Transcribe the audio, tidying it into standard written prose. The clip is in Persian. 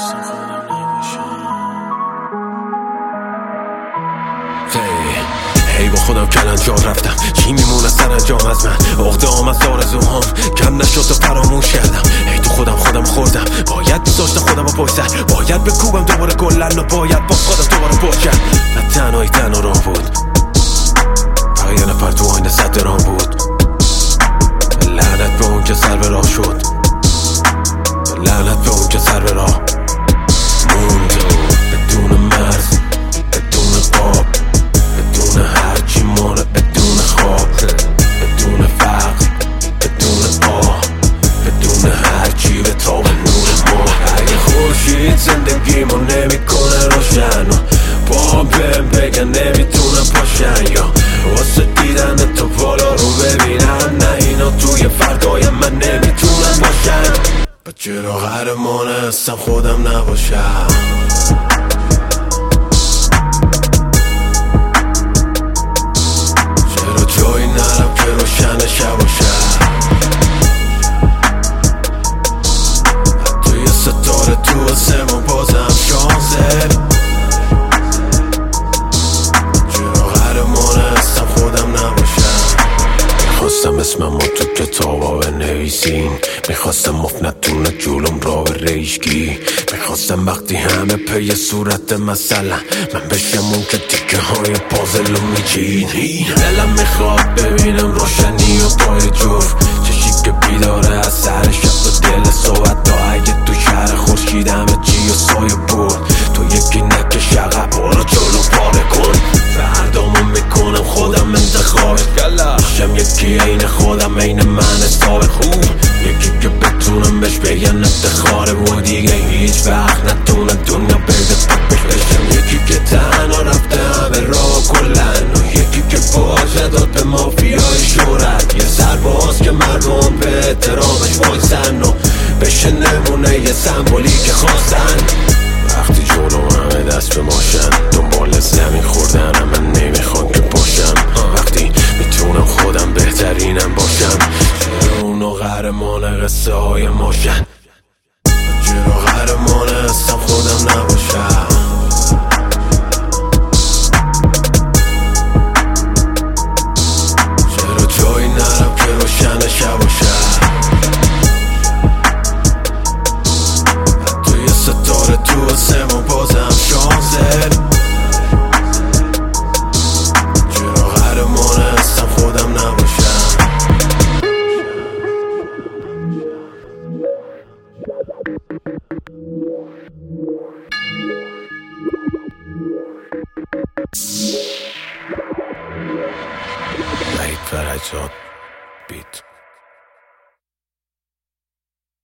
هی با خودم کلنجار رفتم، چی میمونه سرانجام از من؟ عقده‌ام از آرزوهام کم نشد و فراموش کردم. هی تو خودم خوردم، باید میذاشتم خودم رو پشت سر، باید بکوبم دوباره گلن و باید با خودم دوباره پشت. و تنهایی تنها راه بود، فقط یه نفر تو آینه صد درام بود. لعنت به اون که سر به راه شد، لعنت به اون که سر به راه موند بدون مرز، بدون قاب، بدون هرچی مانه، بدون خواب، بدون فقر، بدون آه، بدون هرچی به تاب نور ماه. اگه خورشید زندگیمو نمیکنه روشن و با هم بگن نمیتونم پاشن، یا واسه دیدن تو بالا رو ببینن، نه اینا توی فردای من نمیتونن باشن. چرا قهرمان هستم خودم نباشم؟ چرا جایی نرم که روشن شب باشم؟ حتی یه ستاره تو آسمون بازم شانسه. چرا قهرمان هستم خودم نباشم؟ میخواستم اسمم رو تو کتابا بنویسین، میخواستم مفنتون جلوم را به ریشگی، میخواستم وقتی همه پی صورت مثلا من بشم اون که تیکه های پازل رو میچین. دلم میخواد ببینم روشنی و پای جفت، چشی که بیداره از سر شب و دل صحبت تا اگه تو شهر خورشید همه چی و سایه برد. تو یکی نکش عقب برو جلو پاره کن، فردامو میکنم خودم انتخابت، میشم یکی عین خودم عین من حساب خوب، یکی که بتونم بهش بگن افتخاره و دیگه هیچ وقت نتونه دنیا بده پاکش بشم. یکی که تنها رفته همه راه کلن و یکی که باشه داد به مافیای شهرت، یه سرباز که مردم به احترامش وایسن و بشه نمونه یه سمبولی که خواستن. وقتی جلو همه دست به ماشن دنبال زمین خوردن همه نمیخوان که باشم، وقتی میتونم خودم بهترینم باشم. چرا اونو قهرمان قصه های ماشن؟ چرا قهرمان هستم خودم نباشم؟ چرا جایی نرم که روشن شب باشم؟ حتی یه ستاره تو آسمون بازم شانسه. چرا قهرمان هستم خودم نباشم؟ وحید فرجاد بیت.